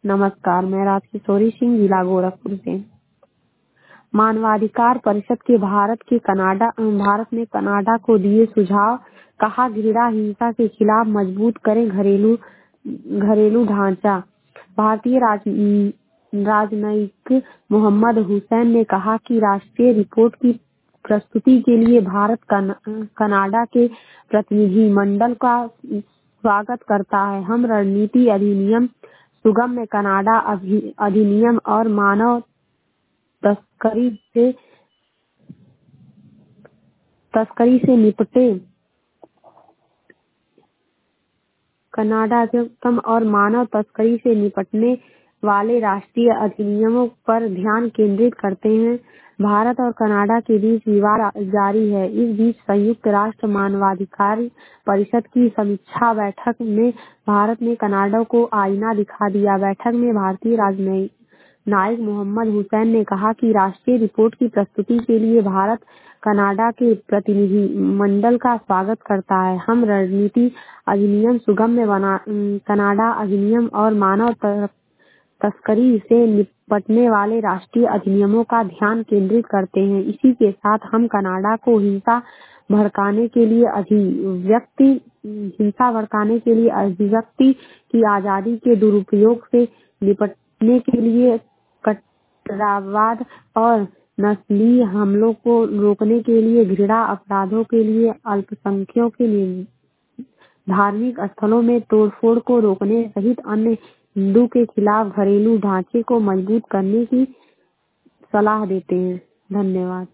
नमस्कार, मैं राजकिशोरी सिंह, जिला गोरखपुर से। मानवाधिकार परिषद के भारत ने कनाडा को दिए सुझाव, कहा घृणा हिंसा के खिलाफ मजबूत करें घरेलू ढांचा। भारतीय राजनयिक मोहम्मद हुसैन ने कहा कि राष्ट्रीय रिपोर्ट की प्रस्तुति के लिए भारत कनाडा के प्रतिनिधिमंडल का स्वागत करता है। हम रणनीति अधिनियम, सुगम्य कनाडा अधिनियम और मानव तस्करी से निपटे मानव तस्करी से निपटने वाले राष्ट्रीय अधिनियमों पर ध्यान केंद्रित करते हैं। भारत और कनाडा के बीच विवाद जारी है। इस बीच संयुक्त राष्ट्र मानवाधिकार परिषद की समीक्षा बैठक में भारत ने कनाडा को आईना दिखा दिया। बैठक में भारतीय राजनयिक मोहम्मद हुसैन ने कहा कि राष्ट्रीय रिपोर्ट की प्रस्तुति के लिए भारत कनाडा के प्रतिनिधिमंडल का स्वागत करता है। हम रणनीति अधिनियम, सुगम्य कनाडा अधिनियम और मानव तस्करी से निपटने वाले राष्ट्रीय अधिनियमों का ध्यान केंद्रित करते हैं। इसी के साथ हम कनाडा को हिंसा भड़काने के लिए अभिव्यक्ति की आजादी के दुरुपयोग से निपटने के लिए कट्टरवाद और नस्लीय हमलों को रोकने के लिए, घृणा अपराधों के लिए, अल्पसंख्यकों के लिए धार्मिक स्थलों में तोड़फोड़ को रोकने सहित अन्य हिंदू के खिलाफ घरेलू ढांचे को मजबूत करने की सलाह देते हैं। धन्यवाद।